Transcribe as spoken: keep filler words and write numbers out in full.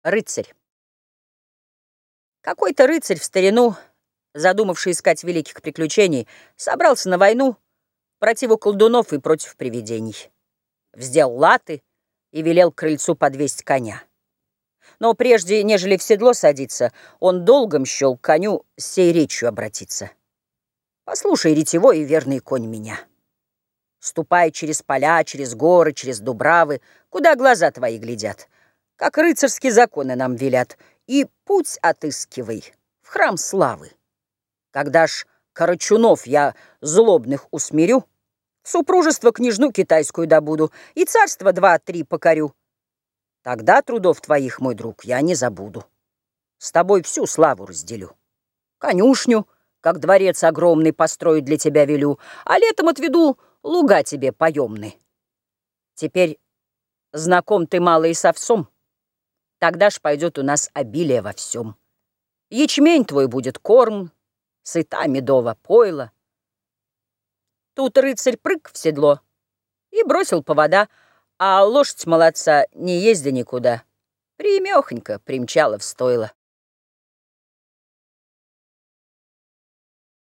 Рыцарь. Какой-то рыцарь в старину, задумавший искать великих приключений, собрался на войну против колдунов и против привидений. Вздел латы и велел к крыльцу подвесть коня. Но прежде, нежели в седло садиться, он долгом счел к коню с сей речью обратиться. «Послушай, ретевой и верный конь, меня. Ступай через поля, через горы, через дубравы, куда глаза твои глядят, как рыцарские законы нам велят, и путь отыскивай в храм славы. Когда ж корочунов я злобных усмирю, супружество княжну китайскую добуду и царство два-три покорю, тогда трудов твоих, мой друг, я не забуду. С тобой всю славу разделю. Конюшню, как дворец огромный, построить для тебя велю, а летом отведу луга тебе поемны. Теперь знаком ты мало и с овсом, тогда ж пойдет у нас обилие во всем. Ячмень твой будет корм, сыта медово пойло». Тут рыцарь прыг в седло и бросил повода, а лошадь молодца, не ездя никуда, примехонько примчала в стойло.